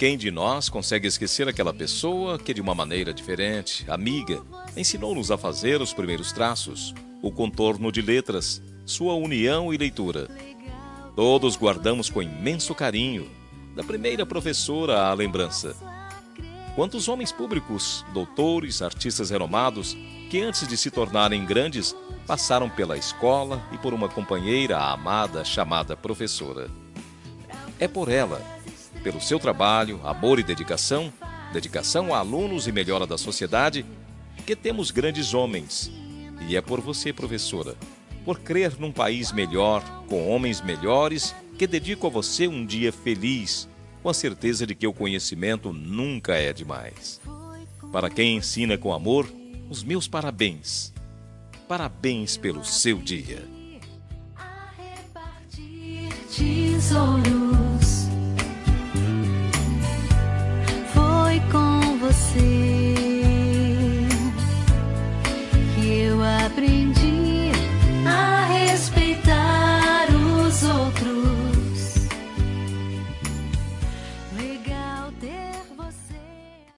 Quem de nós consegue esquecer aquela pessoa que, de uma maneira diferente, amiga, ensinou-nos a fazer os primeiros traços, o contorno de letras, sua união e leitura? Todos guardamos com imenso carinho, da primeira professora à lembrança. Quantos homens públicos, doutores, artistas renomados, que antes de se tornarem grandes, passaram pela escola e por uma companheira amada chamada professora. É por ela, pelo seu trabalho, amor e dedicação a alunos e melhora da sociedade, que temos grandes homens. E é por você, professora, por crer num país melhor, com homens melhores, que dedico a você um dia feliz, com a certeza de que o conhecimento nunca é demais. Para quem ensina com amor, os meus parabéns. Parabéns pelo seu dia. Tesouro.